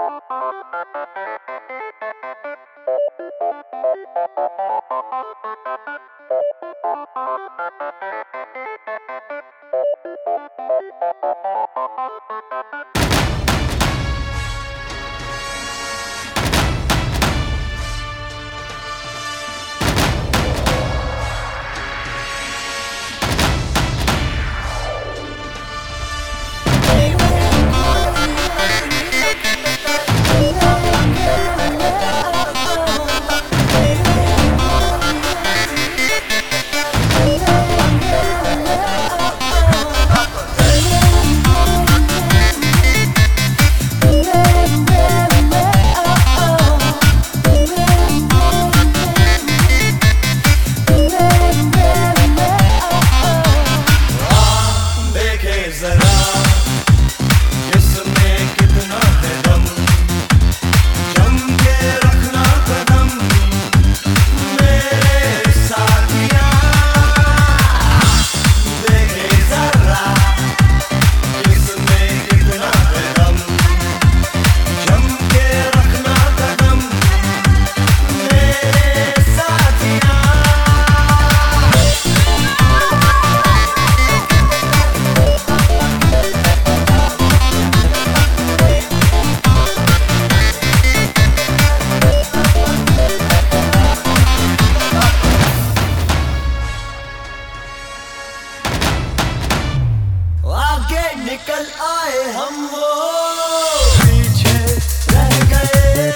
निकल आए हम वो पीछे रह गए,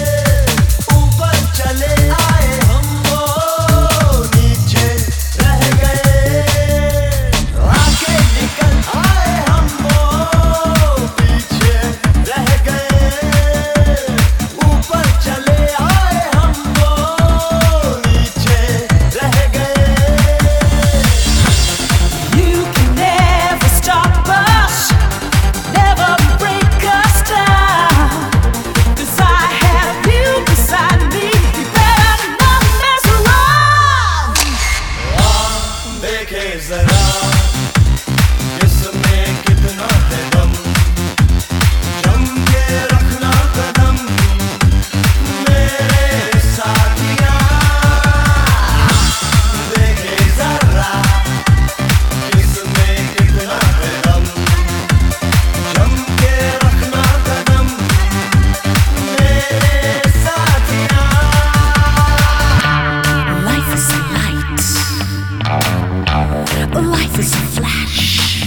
ऊपर चले आए हम वो नीचे रह गए। आगे निकल आए हम वो पीछे रह गए, ऊपर चले आए हम वो नीचे रह गए। You can never stop us, never break us down, 'cause I have you beside me. You better not mess around. देखे जरा इसमें कितना है दम, जम के रखना कदम मेरे साथिया। देखे जरा इसमें कितना है दम, जम के रखना कदम मेरे साथिया। Life is a light, life is a flash,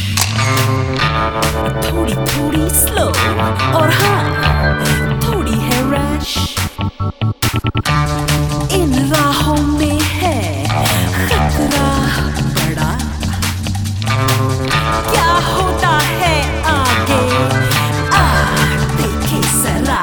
थोड़ी थोड़ी slow और हाँ थोड़ी है rush। इन राहों में है खतरा बड़ा, क्या होता है आगे आ देखे जरा।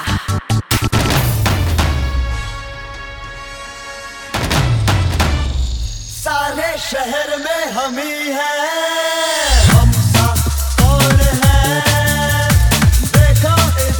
सारे शहर में हम ही हैं, हम सा कौन है देखो इधर।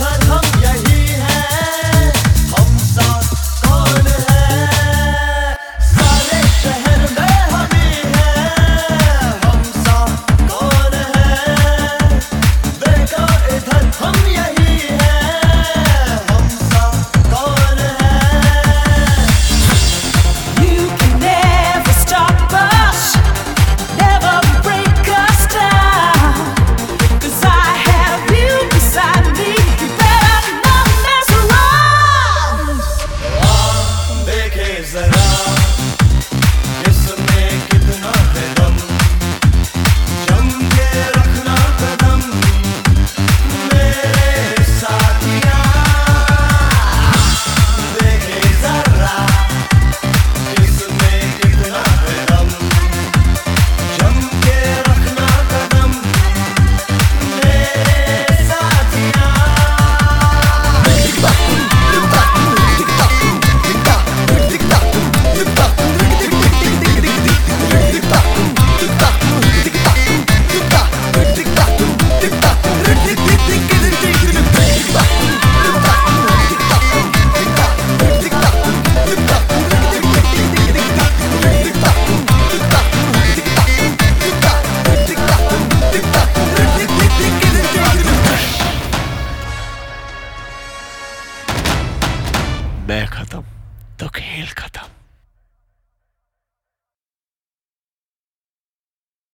मैं खत्म तो खेल खत्म।